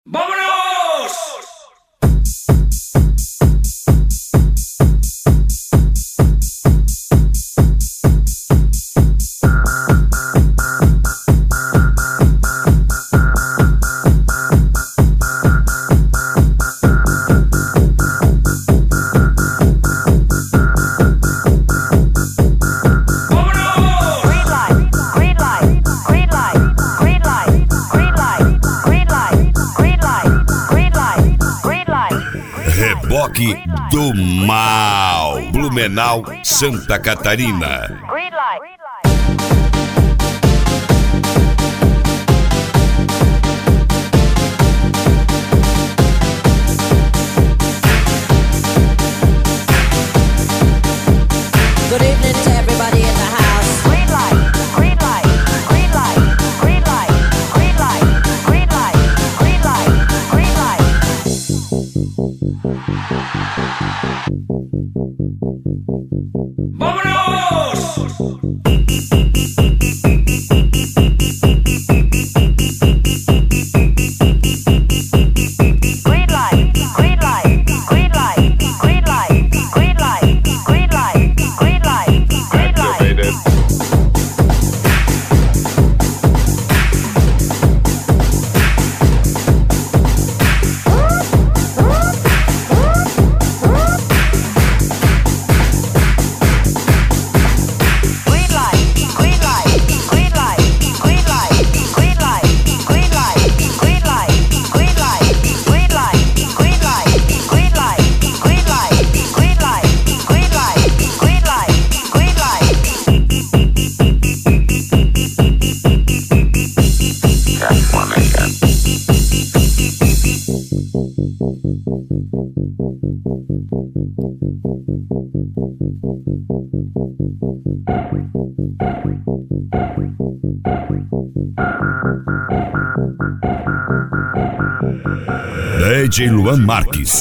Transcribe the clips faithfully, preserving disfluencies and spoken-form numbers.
¡Vámonos! Reboque do Mal, Blumenau, Santa Catarina. Green light. Good evening to everybody in the house. Green light. Green light. Green light. Green light. Green light. Green light. Green light. Green light. Green light. Green light. Green light. Green light. Green light. Green light. Green light. Green light. Green light, green light, green light, green light, green light, green light, green light, green light, green light, green light, green light, green light, green light, green light, green light, green light. D J Luan Marques.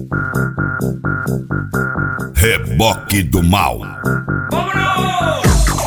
Reboque do Mal. ¡Vámonos!